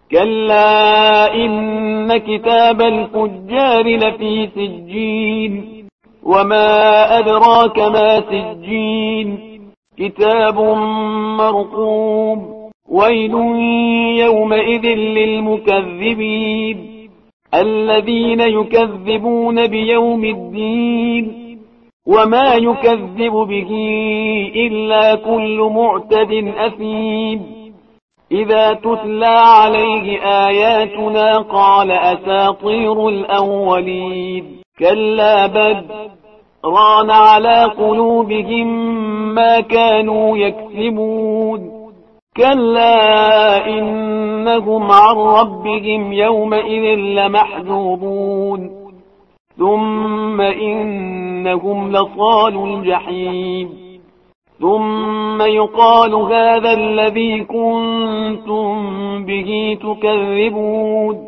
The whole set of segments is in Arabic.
كلا إن كتاب الفجار لفي سجين وما أدراك ما سجين كتاب مرقوم ويل يومئذ للمكذبين الذين يكذبون بيوم الدين وما يكذب به إلا كل معتد أثيم إذا تتلى عليه آياتنا قال أساطير الأولين كلا بل ران على قلوبهم ما كانوا يكسبون كلا إنهم عن ربهم يومئذ لمحجوبون ثم إنهم لصالوا الجحيم ثم يقال هذا الذي كنتم به تكذبون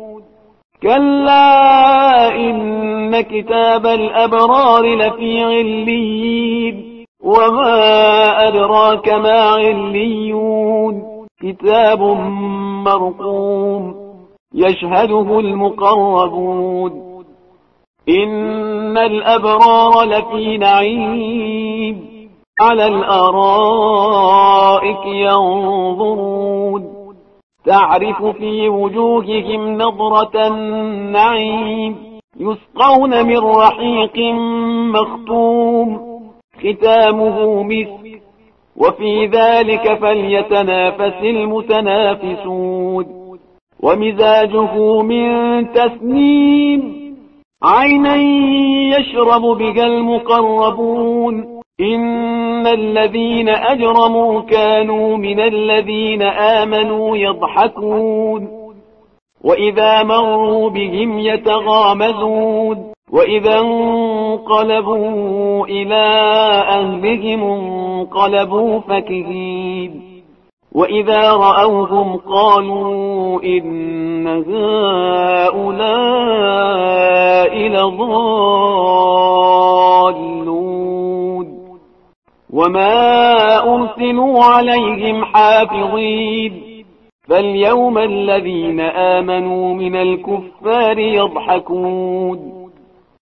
كلا إن كتاب الأبرار لفي عليين وما أدراك ما عليون كتاب مرقوم يشهده المقربون إن الأبرار لفي نعيم على الأرائك ينظرون تعرف في وجوههم نضرة النعيم يسقون من رحيق مختوم ختامه مسك وفي ذلك فليتنافس المتنافسون ومزاجه من تسنيم عينا يشرب بها المقربون إن الذين أجرموا كانوا من الذين آمنوا يضحكون وإذا مروا بهم يتغامزون وإذا انقلبوا إلى أهلهم انقلبوا فكهين وإذا رأوهم قالوا إن هؤلاء لضالون وما أرسلوا عليهم حافظين فاليوم الذين آمنوا من الكفار يضحكون